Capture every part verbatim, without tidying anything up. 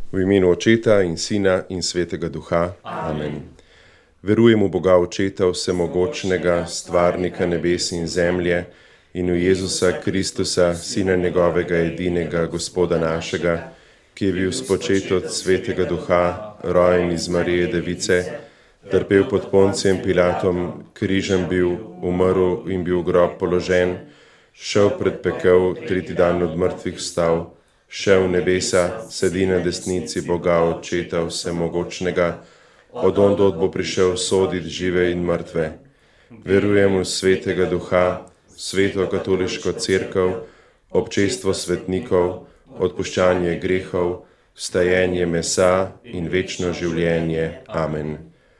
V imenu Očeta in Sina in Svetega Duha. Amen. Verujem v Boga Očeta vsemogočnega, stvarnika nebes in zemlje, in v Jezusa Kristusa, Sina njegovega edinega, Gospoda našega, ki je bil spočet od Svetega Duha, rojen iz Marije Device, trpel pod Poncijem Pilatom, križem bil, umrl in bil v grob položen, šel pred pekel, tretji dan od mrtvih vstal, šel v nebesa, sedi na desnici Boga Očeta vsemogočnega, od ondod bo prišel soditi žive in mrtve. Verujem v Svetega Duha, Sveto katoliško cerkev, občestvo svetnikov, odpuščanje grehov, vstajenje mesa in večno življenje. Amen.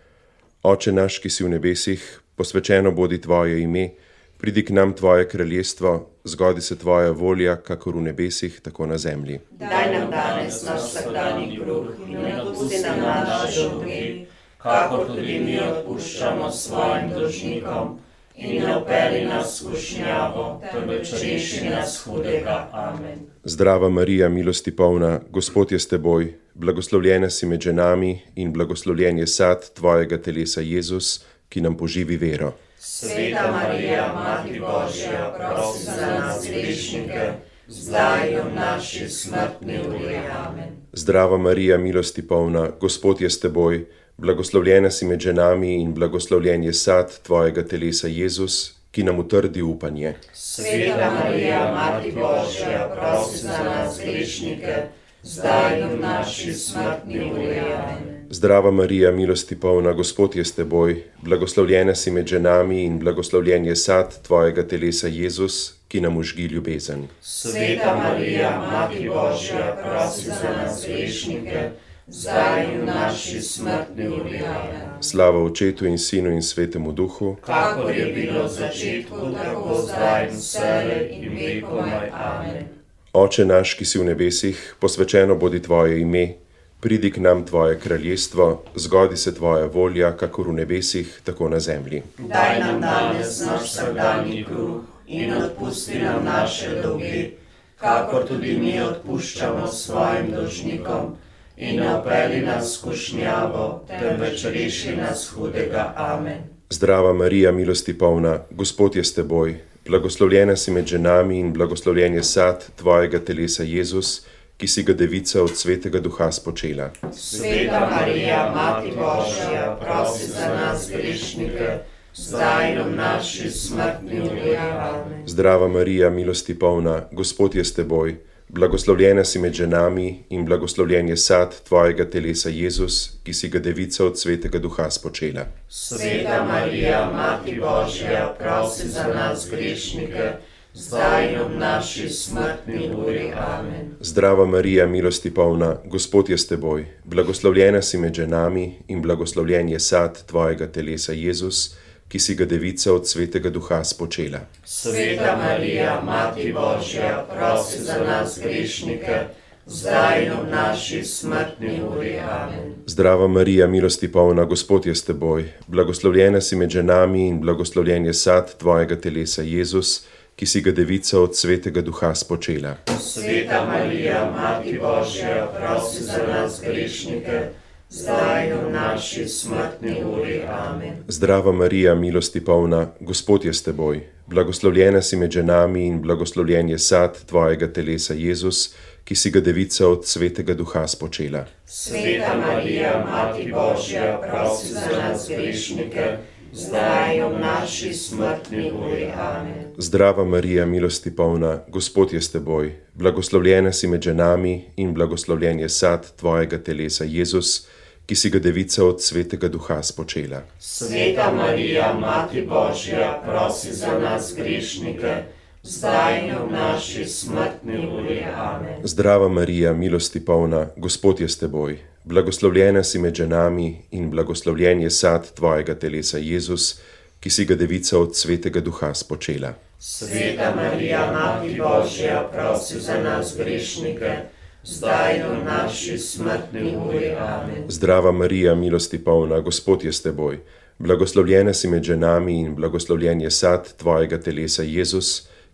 Oče naš, ki si v nebesih, posvečeno bodi tvoje ime, pridi k nam tvoje kraljestvo, zgodi se tvoja volja, kakor v nebesih, tako na zemlji. Daj nam danes naš vsakdanji kruh in ne odpusti nam naše dolge, kakor tudi mi odpuščamo svojim dolžnikom, in ne vpelji nas v skušnjavo, temveč reši nas hudega. Amen. Zdrava Marija, milosti polna, Gospod je s teboj, blagoslovljena si med ženami in blagoslovljen je sad tvojega telesa Jezus, ki nam poživi vero. Sveta Marija, Mati Božja, prosi za nas grešnike, zdaj in v naši smrtni uri. Amen. Zdrava Marija, milosti polna, Gospod je s teboj, blagoslovljena si med ženami in blagoslovljen je sad tvojega telesa Jezus, ki nam utrdi upanje. Sveta Marija, Mati Božja, prosi za nas grešnike, zdaj in v naši smrtni uri. Amen. Zdrava Marija, milosti polna, Gospod je s teboj, blagoslovljena si med ženami in blagoslovljen je sad tvojega telesa Jezus, ki nam užgi ljubezen. Sveta Marija, Mati Božja, prosi za nas grešnike, zdaj in v naši smrtni uri. Amen. Slava Očetu in Sinu in Svetemu Duhu, kakor je bilo v začetku, tako zdaj in vselej in vekomaj. Amen. Oče naš, ki si v nebesih, posvečeno bodi tvoje ime, pridi k nam tvoje kraljestvo, zgodi se tvoja volja, kakor v nebesih, tako na zemlji. Daj nam danes naš vsakdanji kruh in odpusti nam naše dolge, kakor tudi mi odpuščamo svojim dolžnikom, in ne vpelji nas v skušnjavo, temveč reši nas hudega. Amen. Zdrava Marija, milosti polna, Gospod je s teboj, blagoslovljena si med ženami in blagoslovljen je sad tvojega telesa Jezus, ki si ga devica od Svetega Duha spočela. Sveta Marija, Mati Božja, prosi za nas grešnike, zdaj in v naši smrtni uri. Amen. Zdrava Marija, milosti polna, Gospod je s teboj, blagoslovljena si med ženami in blagoslovljen je sad tvojega telesa Jezus, ki si ga devica od Svetega Duha spočela. Sveta Marija, Mati Božja, prosi za nas grešnike, zdaj in v naši smrtni uri. Amen. Zdrava Marija, milosti polna, Gospod je s teboj, blagoslovljena si med ženami in blagoslovljen je sad tvojega telesa Jezus, ki si ga devica od Svetega Duha spočela. Sveta Marija, Mati Božja, prosi za nas grešnike, zdaj in v naši smrtni uri. Amen. Zdrava Marija, milosti polna, Gospod je s teboj, blagoslovljena si med ženami in blagoslovljen je sad tvojega telesa Jezus, ki si ga devica od Svetega Duha spočela. Sveta Marija, Mati Božja, prosi za nas grešnike, zdaj in v naši smrtni uri. Amen. Zdrava Marija, milosti polna, Gospod je s teboj, blagoslovljena si med ženami in blagoslovljen je sad tvojega telesa Jezus, ki si ga devica od Svetega Duha spočela. Sveta Marija, Mati Božja, prosi za nas grešnike, zdaj in v naši smrtni uri. Amen. Zdrava Marija, milosti polna, Gospod je s teboj, blagoslovljena si med ženami in blagoslovljen je sad tvojega telesa Jezus, ki si ga devica od Svetega Duha spočela. Sveta Marija, Mati Božja, prosi za nas grešnike, zdaj in v naši smrtni uri. Amen. Zdrava Marija, milosti polna, Gospod je s teboj, blagoslovljena si med ženami in blagoslovljen je sad tvojega telesa Jezus, ki si ga devica od Svetega Duha spočela. Sveta Marija, Mati Božja, prosi za nas grešnike, zdaj in v naši smrtni uri. Amen. Zdrava Marija, milosti polna, Gospod je s teboj, blagoslovljena si med ženami in blagoslovljen je sad tvojega telesa Jezus,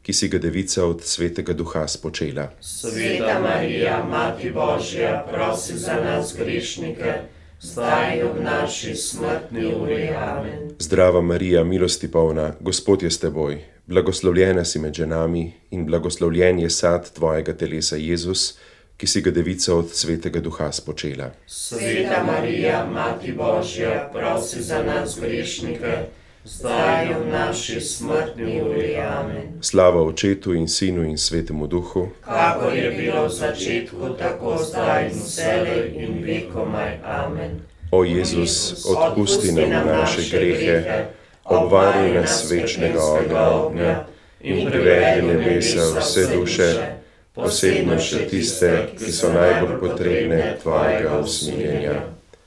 ki si ga Devica od Svetega Duha spočela. Sveta Marija, Mati Božja, prosi za nas grešnike, zdaj in v naši smrtni uri. Amen. Zdrava Marija, milosti polna, Gospod je s teboj, blagoslovljena si med ženami in blagoslovljen je sad tvojega telesa Jezus, ki si ga Devica od Svetega Duha spočela. Sveta Marija, Mati Božja, prosi za nas grešnike, zdaj in v naši smrtni uri. Amen. Slava Očetu in Sinu in Svetemu Duhu, kakor je bilo v začetku, tako zdaj in vselej in vekomaj. Amen. O Jezus, odpusti nam naše grehe, obvaruj nas večnega ognja in privedi nebesa vse duše, posebno še tiste, ki so najbolj potrebne tvojega usmiljenja.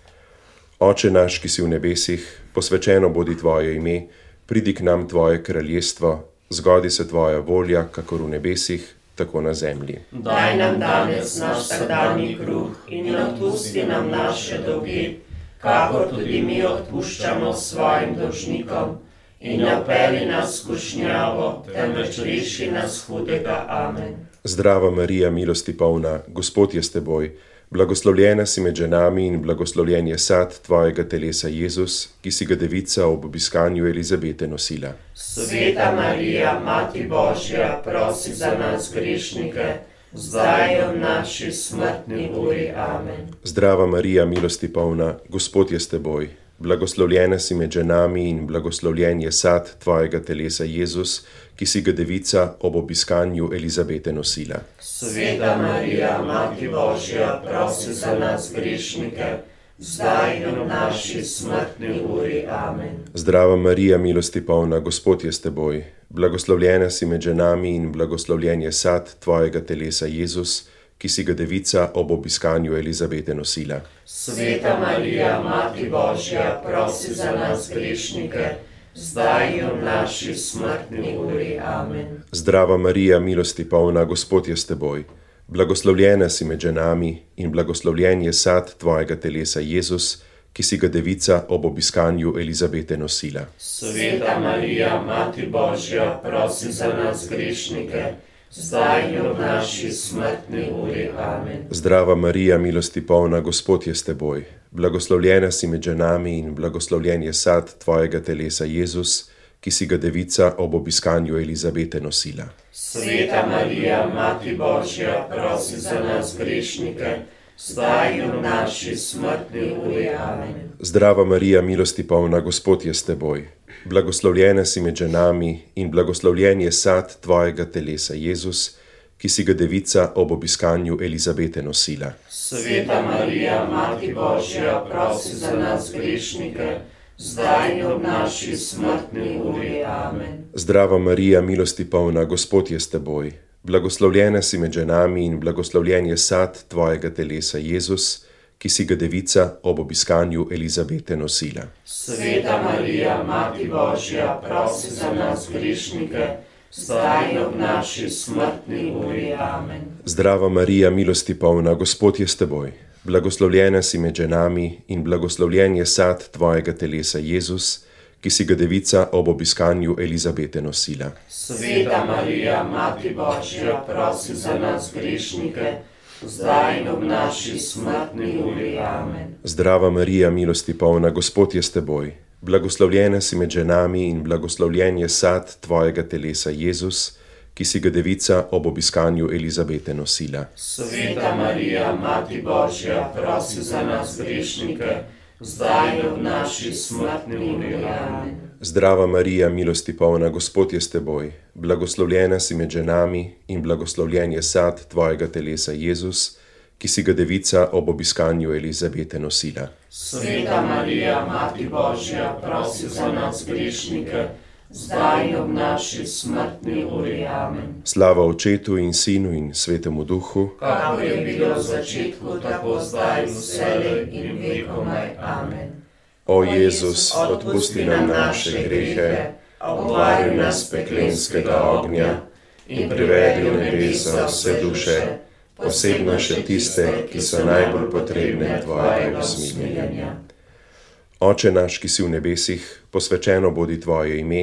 Oče naš, ki si v nebesih, posvečeno bodi tvoje ime, pridi k nam tvoje kraljestvo, zgodi se tvoja volja, kakor v nebesih, tako na zemlji. Daj nam danes naš vsakdanji kruh in odpusti nam naše dolge, kakor tudi mi odpuščamo svojim dolžnikom, in ne vpelji nas v skušnjavo, temveč reši nas hudega. Amen. Zdrava Marija, milosti polna, Gospod je s teboj, blagoslovljena si med ženami in blagoslovljen je sad tvojega telesa Jezus, ki si ga Devica ob obiskanju Elizabete nosila. Sveta Marija, Mati Božja, prosi za nas grešnike, zdaj in v naši smrtni uri. Amen. Zdrava Marija, milosti polna, Gospod je s teboj, blagoslovljena si med ženami in blagoslovljen je sad tvojega telesa Jezus, ki si ga Devica ob obiskanju Elizabete nosila. Sveta Marija, Mati Božja, prosi za nas grešnike, zdaj in v naši smrtni uri. Amen. Zdrava Marija, milosti polna, Gospod je s teboj, blagoslovljena si med ženami in blagoslovljen je sad tvojega telesa Jezus, ki si ga Devica ob obiskanju Elizabete nosila. Sveta Marija, Mati Božja, prosi za nas grešnike, zdaj in v naši smrtni uri. Amen. Zdrava Marija, milosti polna, Gospod je s teboj, blagoslovljena si med ženami in blagoslovljen je sad tvojega telesa Jezus, ki si ga Devica ob obiskanju Elizabete nosila. Sveta Marija, Mati Božja, prosi za nas grešnike, zdaj in v naši smrtni uri. Amen. Zdrava Marija, milosti polna, Gospod je s teboj, blagoslovljena si med ženami in blagoslovljen je sad tvojega telesa Jezus, ki si ga Devica ob obiskanju Elizabete nosila. Sveta Marija, Mati Božja, prosi za nas grešnike, zdaj in v naši smrtni uri. Amen. Zdrava Marija, milosti polna, Gospod je s teboj, blagoslovljena si med ženami in blagoslovljen je sad tvojega telesa Jezus, ki si ga Devica ob obiskanju Elizabete nosila. Sveta Marija, Mati Božja, prosi za nas grešnike, zdaj in v naši smrtni uri. Amen. Zdrava Marija, milosti polna, Gospod je s teboj, blagoslovljena si med ženami in blagoslovljen je sad tvojega telesa Jezus, ki si ga Devica ob obiskanju Elizabete nosila. Sveta Marija, Mati Božja, prosi za nas grešnike, zdaj in v naši smrtni uri. Amen. Zdrava Marija, milosti polna, Gospod je s teboj, blagoslovljena si med ženami in blagoslovljen je sad tvojega telesa Jezus, ki si ga Devica ob obiskanju Elizabete nosila. Sveta Marija, Mati Božja, prosi za nas grešnike, zdaj in v naši smrtni uri. Amen. Zdrava Marija, milosti polna, Gospod je s teboj, blagoslovljena si med ženami in blagoslovljen je sad tvojega telesa Jezus, ki si ga Devica ob obiskanju Elizabete nosila. Sveta Marija, Mati Božja, prosi za nas grešnike, zdaj in v naši smrtni uri. Amen. Zdrava Marija, milosti polna, Gospod je s teboj, blagoslovljena si med ženami in blagoslovljen je sad tvojega telesa Jezus, ki si ga Devica ob obiskanju Elizabete nosila. Sveta Marija, Mati Božja, prosi za nas grešnike, zdaj in v naši smrtni uri. Amen. Slava Očetu in Sinu in Svetemu Duhu, kakor je bilo v začetku, tako zdaj in vselej in vekomaj. Amen. O Jezus, odpusti nam naše grehe, obvaruj nas peklenskega ognja in privedi v nebesa vse duše, posebno še tiste, ki so najbolj potrebne tvojega usmiljenja. Oče naš, ki si v nebesih, posvečeno bodi tvoje ime,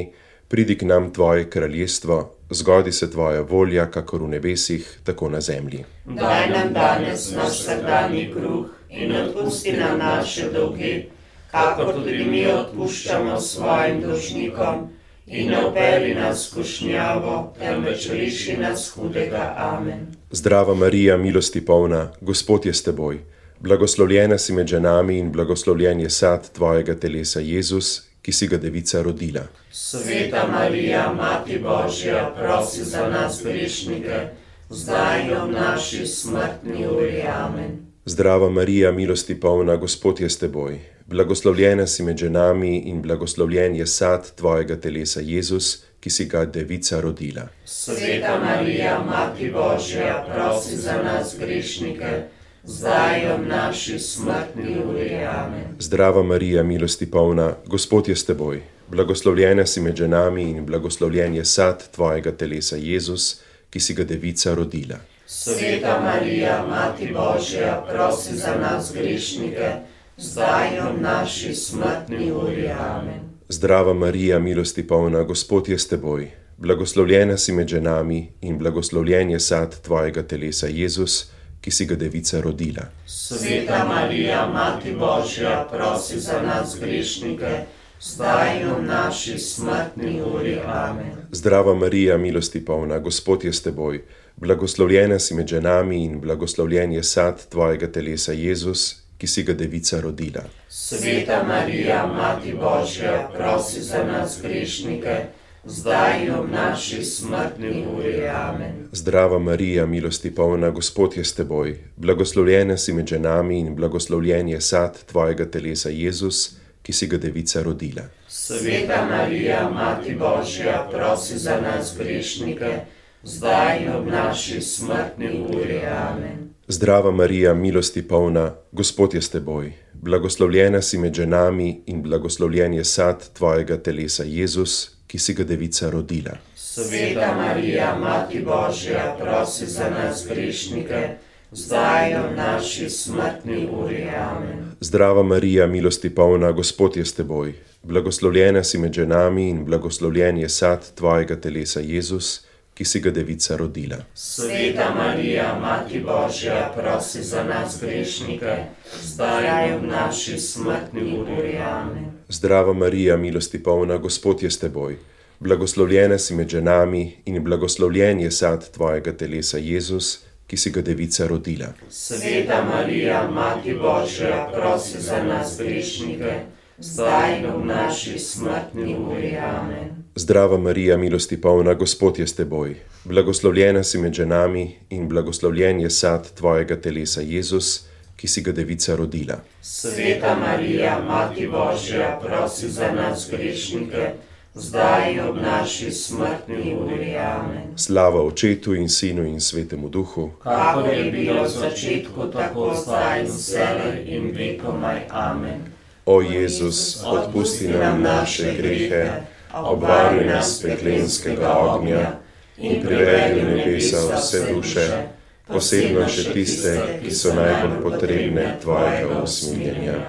Pridi k nam tvoje kraljestvo, zgodi se tvoja volja, kakor v nebesih, tako na zemlji. Daj nam danes naš vsakdanji kruh in odpusti nam naše dolge, kakor tudi mi odpuščamo svojim dolžnikom, in ne vpelji nas v skušnjavo, temveč reši nas hudega. Amen. Zdrava Marija, milosti polna, Gospod je s teboj. Blagoslovljena si med ženami in blagoslovljen je sad tvojega telesa, Jezus, ki si ga devica rodila. Sveta Marija, Mati Božja, prosi za nas grešnike, zdaj in ob naši smrtni uri. Amen. Zdrava Marija, milosti polna, Gospod je s teboj. Blagoslovljena si med ženami in blagoslovljen je sad tvojega telesa, Jezus, ki si ga devica rodila. Sveta Marija, Mati Božja, prosi za nas grešnike, zdaj in ob naši smrtni uri. Amen. Zdrava Marija, milosti polna, Gospod je s teboj. Blagoslovljena si med ženami in blagoslovljen je sad tvojega telesa, Jezus, ki si ga devica rodila. Sveta Marija, Mati Božja, prosi za nas grešnike, zdaj in ob naši smrtni uri. Amen. Zdrava Marija, milosti polna, Gospod je s teboj. Blagoslovljena si med ženami in blagoslovljen je sad tvojega telesa, Jezus, ki si ga devica rodila. Sveta Marija, Mati Božja, prosi za nas grešnike, zdaj in ob naši smrtni uri. Amen. Zdrava Marija, milosti polna, Gospod je s teboj. Blagoslovljena si med ženami in blagoslovljen je sad tvojega telesa, Jezus, ki si ga devica rodila. Sveta Marija, Mati Božja, prosi za nas grešnike, zdaj in ob naši smrtni uri. Amen. Zdrava Marija, milosti polna, Gospod je s teboj. Blagoslovljena si med ženami in blagoslovljen je sad tvojega telesa, Jezus, ki si ga devica rodila. Sveta Marija, Mati Božja, prosi za nas grešnike, zdaj in ob naši smrtni uri. Amen. Zdrava Marija, milosti polna, Gospod je s teboj. Blagoslovljena si med ženami in blagoslovljen je sad tvojega telesa, Jezus, ki si ga devica rodila. Sveta Marija, Mati Božja, prosi za nas grešnike, zdaj in ob naši smrtni uri. Amen. Zdrava Marija, milosti polna, Gospod je s teboj. Blagoslovljena si med ženami in blagoslovljen je sad tvojega telesa, Jezus, ki si ga devica rodila. Sveta Marija, Mati Božja, prosi za nas grešnike, zdaj in ob naši smrtni uri. Amen. Zdrava Marija, milosti polna, Gospod je s teboj. Blagoslovljena si med ženami in blagoslovljen je sad tvojega telesa, Jezus, ki si ga devica rodila. Sveta Marija, Mati Božja, prosi za nas grešnike, zdaj in ob naši smrtni uri. Amen. Zdrava Marija, milosti polna, Gospod je s teboj. Blagoslovljena si med ženami in blagoslovljen je sad tvojega telesa, Jezus, ki si ga devica rodila. Sveta Marija, Mati Božja, prosi za nas grešnike, zdaj in ob naši smrtni uri. Amen. Slava Očetu in Sinu in Svetemu Duhu, kakor je bilo v začetku, tako zdaj in vselej in vekomaj. Amen. O Jezus, odpusti nam naše grehe, obvaruj nas peklenskega ognja in privedi v nebesa vse duše, posebno še tiste, ki so najbolj potrebne tvojega usmiljenja.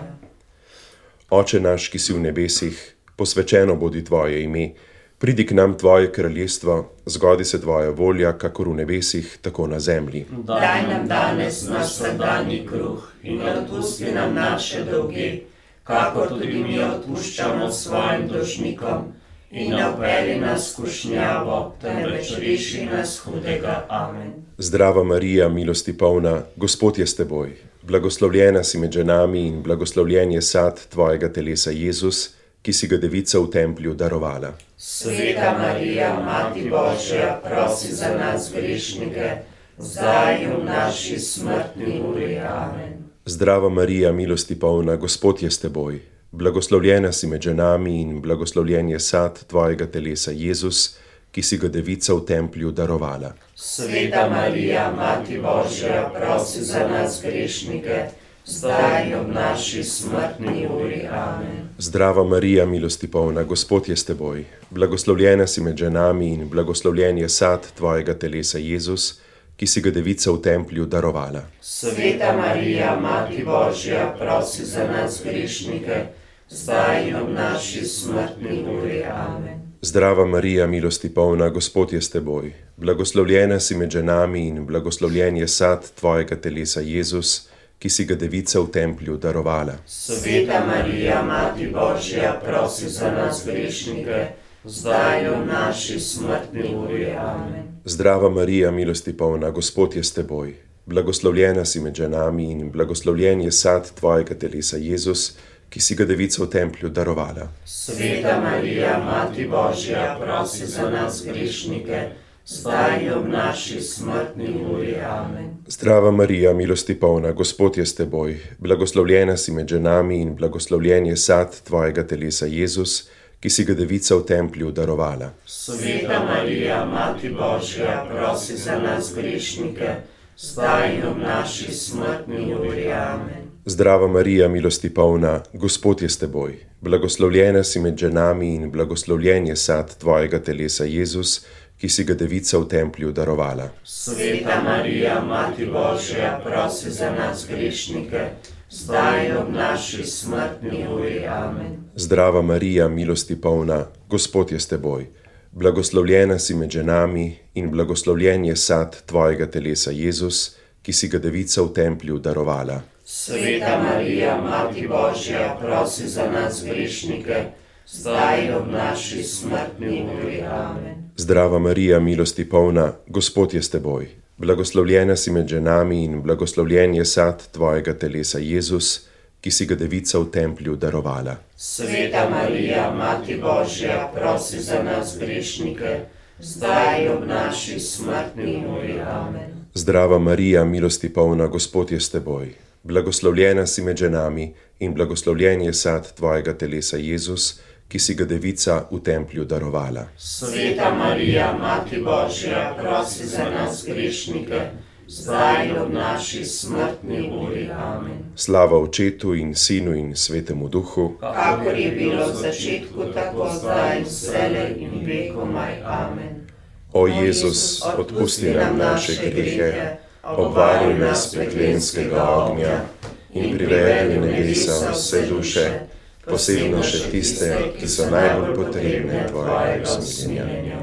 Oče naš, ki si v nebesih, posvečeno bodi tvoje ime, pridi k nam tvoje kraljestvo, zgodi se tvoja volja, kakor v nebesih, tako na zemlji. Daj nam danes naš vsakdanji kruh in odpusti nam naše dolge, kakor tudi mi odpuščamo svojim dolžnikom, in ne vpelji nas v skušnjavo, temveč reši nas hudega. Amen. Zdrava Marija, milosti polna, Gospod je s teboj. Blagoslovljena si med ženami in blagoslovljen je sad tvojega telesa, Jezus, ki si ga devica v templju darovala. Sveta Marija, Mati Božja, prosi za nas grešnike, zdaj in v naši smrtni uri. Amen. Zdrava Marija, milosti polna, Gospod je s teboj. Blagoslovljena si med ženami in blagoslovljen je sad tvojega telesa, Jezus, ki si ga devica v templju darovala. Sveta Marija, Mati Božja, prosi za nas grešnike, zdaj in ob naši smrtni uri. Amen. Zdrava Marija, milosti polna, Gospod je s teboj. Blagoslovljena si med ženami in blagoslovljen je sad tvojega telesa, Jezus, ki si ga devica v templju darovala. Sveta Marija, Mati Božja, prosi za nas grešnike, zdaj in ob naši smrtni uri. Amen. Zdrava Marija, milosti polna, Gospod je s teboj. Blagoslovljena si med ženami in blagoslovljen je sad tvojega telesa, Jezus, ki si ga devica v templju darovala. Sveta Marija, Mati Božja, prosi za nas grešnike, zdaj in v naši smrtni uri. Amen. Zdrava Marija, milosti polna, Gospod je s teboj. Blagoslovljena si med ženami in blagoslovljen je sad tvojega telesa, Jezus, ki si ga devica v templju darovala. Sveta Marija, Mati Božja, prosi za nas grešnike, zdaj in v naši smrtni uri. Amen. Zdrava Marija, milosti polna, Gospod je s teboj. Blagoslovljena si med ženami in blagoslovljen je sad tvojega telesa, Jezus, ki si ga devica v templju darovala. Sveta Marija, Mati Božja, prosi za nas grešnike, zdaj in v naši smrtni uri. Amen. Zdrava Marija, milosti polna, Gospod je s teboj. Blagoslovljena si med ženami in blagoslovljen je sad tvojega telesa, Jezus, ki si ga devica v templju darovala. Sveta Marija, Mati Božja, prosi za nas grešnike, zdaj in v naši smrtni uri. Amen. Zdrava Marija, milosti polna, Gospod je s teboj. Blagoslovljena si med ženami in blagoslovljen je sad tvojega telesa, Jezus, ki si ga devica v templju darovala. Sveta Marija, Mati Božja, prosi za nas grešnike, zdaj in v naši smrtni uri. Amen. Zdrava Marija, milosti polna, Gospod je s teboj. Blagoslovljena si med ženami in blagoslovljen je sad tvojega telesa, Jezus, ki si ga devica v templju darovala. Sveta Marija, Mati Božja, prosi za nas grešnike, zdaj in v naši smrtni uri. Amen. Zdrava Marija, milosti polna, Gospod je s teboj. Blagoslovljena si med ženami in blagoslovljen je sad tvojega telesa, Jezus, ki si ga devica v templju darovala. Sveta Marija, Mati Božja, prosi za nas grešnike, zdaj in v naši smrtni uri. Amen. Slava Očetu in Sinu in Svetemu Duhu, kakor je bilo v začetku, tako zdaj in vselej in vekomaj. Amen. O Jezus, odpusti nam naše grehe, obvaruj nas peklenskega ognja in privedi v nebesa vse duše, posebno še tiste, ki so najbolj potrebne tvojega usmiljenja.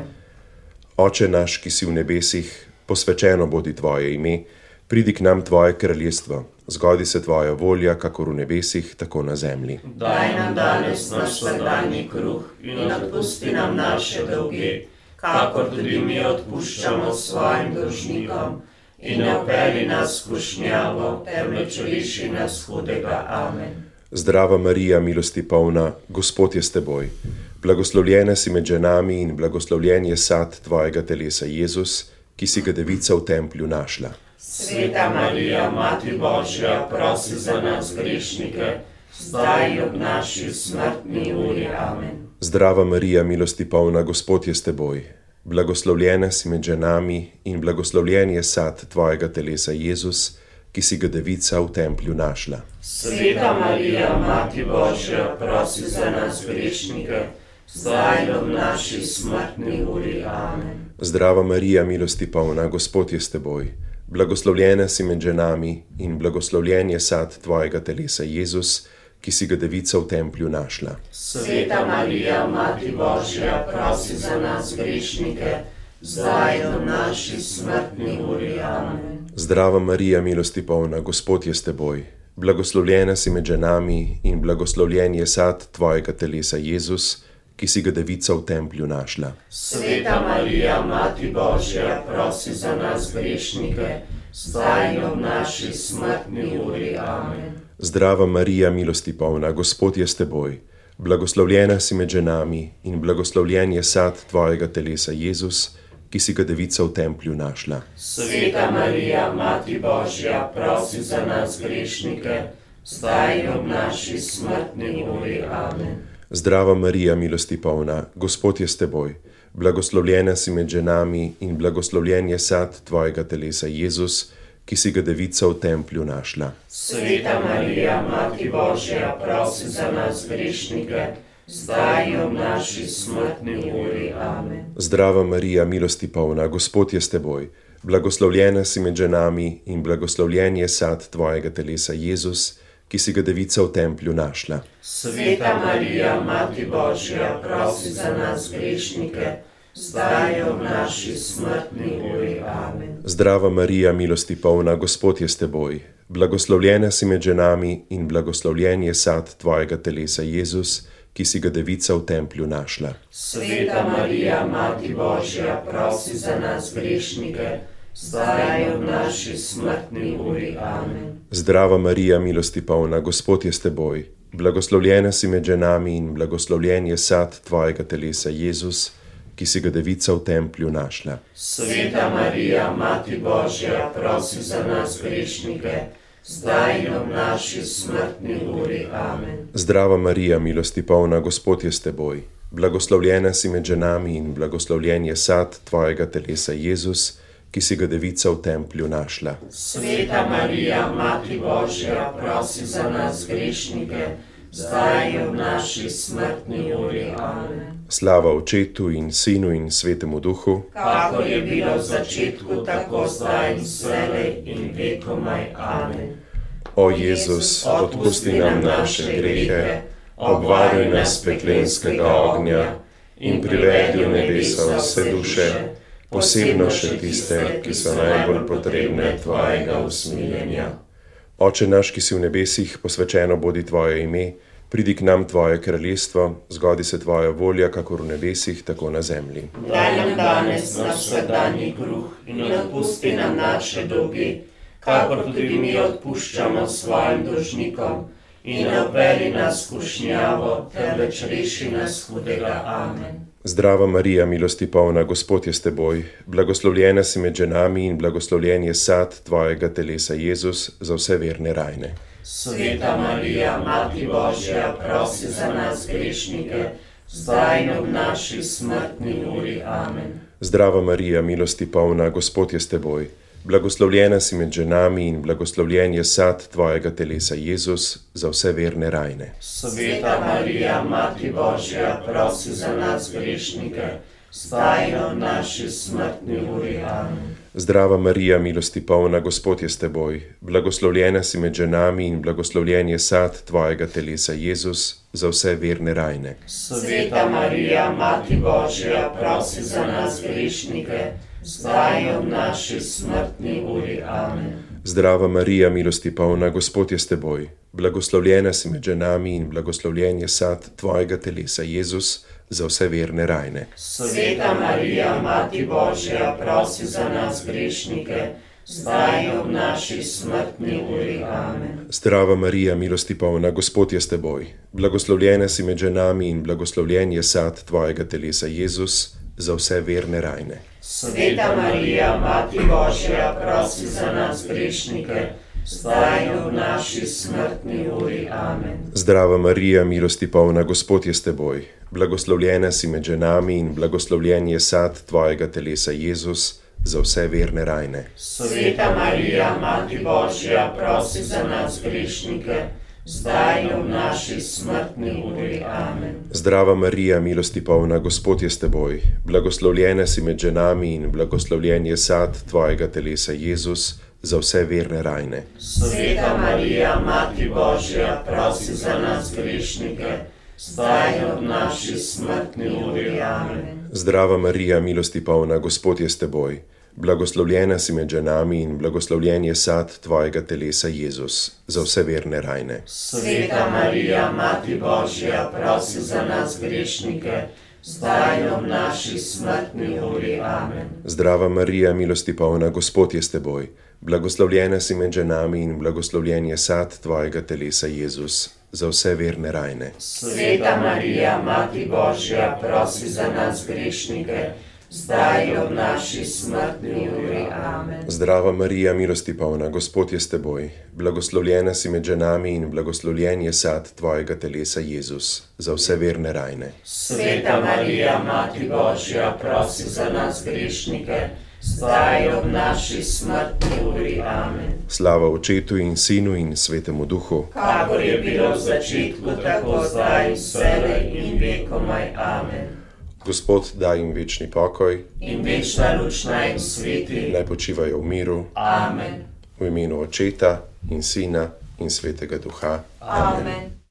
Oče naš, ki si v nebesih, posvečeno bodi tvoje ime, pridi k nam tvoje kraljestvo, zgodi se tvoja volja, kakor v nebesih, tako na zemlji. Daj nam danes naš vsakdanji kruh in odpusti nam naše dolge, kakor tudi mi odpuščamo svojim dolžnikom, in ne vpelji nas v skušnjavo, temveč reši nas hudega. Amen. Zdrava Marija, milosti polna, Gospod je s teboj. Blagoslovljena si med ženami in blagoslovljen je sad tvojega telesa, Jezus, ki si ga devica v templju našla. Sveta Marija, Mati Božja, prosi za nas grešnike, zdaj in v naši smrtni uri. Amen. Zdrava Marija, milosti polna, Gospod je s teboj. Blagoslovljena si med ženami in blagoslovljen je sad tvojega telesa, Jezus, ki si ga devica v templju našla. Sveta Marija, Mati Božja, prosi za nas grešnike, zdaj in v naši smrtni uri. Amen. Zdrava Marija, milosti polna, Gospod je s teboj. Blagoslovljena si med ženami in blagoslovljen je sad tvojega telesa, Jezus, ki si ga devica v templju našla. Sveta Marija, Mati Božja, prosi za nas grešnike, zdaj in v naši smrtni uri. Amen. Zdrava Marija, milosti polna, Gospod je s teboj. Blagoslovljena si med ženami in blagoslovljen je sad tvojega telesa, Jezus, ki si ga devica v templju našla. Sveta Marija, Mati Božja, prosi za nas grešnike, zdaj in v naši smrtni uri. Amen. Zdrava Marija, milosti polna, Gospod je s teboj. Blagoslovljena si med ženami in blagoslovljen je sad tvojega telesa, Jezus, ki si ga devica v templju našla. Sveta Marija, Mati Božja, prosi za nas grešnike, zdaj in v naši smrtni uri. Amen. Zdrava Marija, milosti polna, Gospod je s teboj. Blagoslovljena si med ženami in blagoslovljen je sad tvojega telesa, Jezus, ki si ga devica v templju našla. Sveta Marija, Mati Božja, prosi za nas grešnike, zdaj in v naši smrtni uri. Amen. Zdrava Marija, milosti polna, Gospod je s teboj. Blagoslovljena si med ženami in blagoslovljen je sad tvojega telesa, Jezus, ki si ga devica v templju našla. Sveta Marija, Mati Božja, prosi za nas grešnike, zdaj in v naši smrtni uri. Amen. Zdrava Marija, milosti polna, Gospod je s teboj. Blagoslovljena si med ženami in blagoslovljen je sad tvojega telesa, Jezus, ki si ga devica v templju našla. Sveta Marija, Mati Božja, prosi za nas grešnike, zdaj in v naši smrtni uri. Amen. Zdrava Marija, milosti polna, Gospod je s teboj. Blagoslovljena si med ženami in blagoslovljen je sad tvojega telesa, Jezus, ki si ga devica v templju našla. Sveta Marija, Mati Božja, prosi za nas grešnike, zdaj in v naši smrtni uri. Amen. Zdrava Marija, milosti polna, Gospod je s teboj. Blagoslovljena si med ženami in blagoslovljen je sad tvojega telesa, Jezus, ki si ga devica v templju našla. Sveta Marija, Mati Božja, prosi za nas grešnike, zdaj in v naši smrtni uri. Amen. Slava Očetu in Sinu in Svetemu Duhu, kakor je bilo v začetku, tako zdaj in vselej in vekomaj. Amen. O Jezus, odpusti nam naše grehe, obvaruj nas peklenskega ognja in privedi v nebesa vse duše, posebno še tiste, ki so najbolj potrebne tvojega usmiljenja. Oče naš, ki si v nebesih, posvečeno bodi tvoje ime, pridi k nam tvoje kraljestvo, zgodi se tvoja volja, kakor v nebesih, tako na zemlji. Daj nam danes naš vsakdanji kruh in odpusti nam naše dolge, kakor tudi mi odpuščamo svojim dolžnikom, in ne vpelji nas v skušnjavo, temveč reši nas hudega. Amen. Zdrava Marija, milosti polna, Gospod je s teboj. Blagoslovljena si med ženami in blagoslovljen je sad tvojega telesa, Jezus, za vse verne rajne. Sveta Marija, Mati Božja, prosi za nas grešnike, zdaj in v naši smrtni uri. Amen. Zdrava Marija, milosti polna, Gospod je s teboj. Blagoslovljena si med ženami in blagoslovljen je sad tvojega telesa, Jezus, za vse verne rajne. Sveta Marija, Mati Božja, prosi za nas grešnike, zdaj in v naši smrtni uri. Amen. Zdrava Marija, milosti polna, Gospod je s teboj. Blagoslovljena si med ženami in blagoslovljen je sad tvojega telesa, Jezus, za vse verne rajne. Sveta Marija, Mati Božja, prosi za nas grešnike, zdaj in v naši smrtni uri. Amen. Zdrava Marija, milosti polna, Gospod je s teboj. Blagoslovljena si med ženami in blagoslovljen je sad tvojega telesa, Jezus, za vse verne rajne. Sveta Marija, Mati Božja, prosi za nas grešnike, zdaj in v naši smrtni uri. Amen. Zdrava Marija, milosti polna, Gospod je s teboj. Blagoslovljena si med ženami in blagoslovljen je sad tvojega telesa, Jezus, za vse verne rajne. Sveta Marija, Mati Božja, prosi za nas grešnike, zdaj in v naši smrtni uri. Amen. Zdrava Marija, milosti polna, Gospod je s teboj. Blagoslovljena si med ženami in blagoslovljen je sad tvojega telesa, Jezus, za vse verne rajne. Sveta Marija, Mati Božja, prosi za nas grešnike, zdaj in v naši smrtni uri. Amen. Zdrava Marija, milosti polna, Gospod je s teboj. Blagoslovljena si med ženami in blagoslovljen je sad tvojega telesa, Jezus, za vse verne rajne. Sveta Marija, Mati Božja, prosi za nas grešnike, zdaj in v naši smrtni uri. Amen. Zdrava Marija, milosti polna, Gospod je s teboj. Blagoslovljena si med ženami in blagoslovljen je sad tvojega telesa, Jezus, za vse verne rajne. Sveta Marija, Mati Božja, prosi za nas grešnike, zdaj in v naši smrtni uri. Amen. Zdrava Marija, milosti polna, Gospod je s teboj. Blagoslovljena si med ženami in blagoslovljen je sad tvojega telesa, Jezus, za vse verne rajne. Sveta Marija, Mati Božja, prosi za nas grešnike, zdaj in v naši smrtni uri. Amen. Zdrava Marija, milosti polna, Gospod je s teboj. Blagoslovljena si med ženami in blagoslovljen je sad tvojega telesa, Jezus, za vse verne rajne. Sveta Marija, Mati Božja, prosi za nas grešnike, zdaj in v naši smrtni uri. Amen. Slava Očetu in Sinu in Svetemu Duhu, kakor je bilo v začetku, tako zdaj in vselej in vekomaj. Amen. Gospod, daj jim večni pokoj in večna luč naj jim sveti. Naj počivajo v miru. Amen. V imenu Očeta in Sina in Svetega Duha. Amen.